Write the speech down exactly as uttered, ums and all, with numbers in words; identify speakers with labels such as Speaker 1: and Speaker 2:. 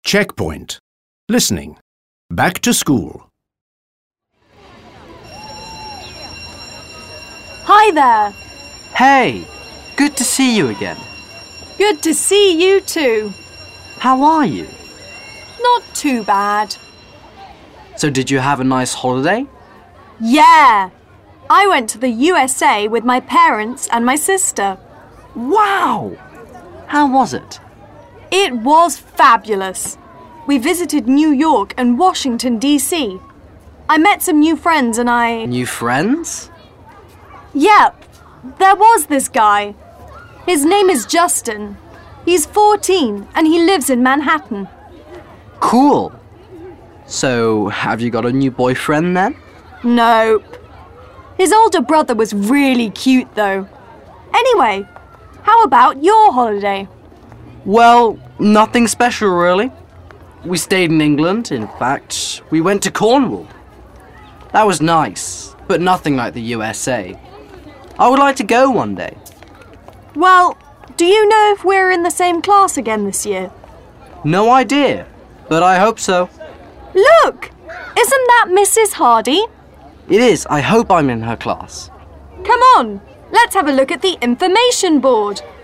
Speaker 1: Checkpoint. Listening. Back to school.
Speaker 2: Hi there.
Speaker 3: Hey, good to see you again.
Speaker 2: Good to see you too.
Speaker 3: How are you?
Speaker 2: Not too bad.
Speaker 3: So did you have a nice holiday?
Speaker 2: Yeah. I went to the U S A with my parents and my sister.
Speaker 3: Wow! How was it?
Speaker 2: It was fabulous. We visited New York and Washington, D C I met some new friends and I...
Speaker 3: New friends?
Speaker 2: Yep. There was this guy. His name is Justin. He's fourteen and he lives in Manhattan.
Speaker 3: Cool. So, have you got a new boyfriend then?
Speaker 2: Nope. His older brother was really cute though. Anyway, how about your holiday?
Speaker 3: Well, nothing special really. We stayed in England. In fact, we went to Cornwall. That was nice, but nothing like the U S A. I would like to go one day.
Speaker 2: Well, do you know if we're in the same class again this year?
Speaker 3: No idea, but I hope so.
Speaker 2: Look! Isn't that Missus Hardy?
Speaker 3: It is. I hope I'm in her class.
Speaker 2: Come on, let's have a look at the information board.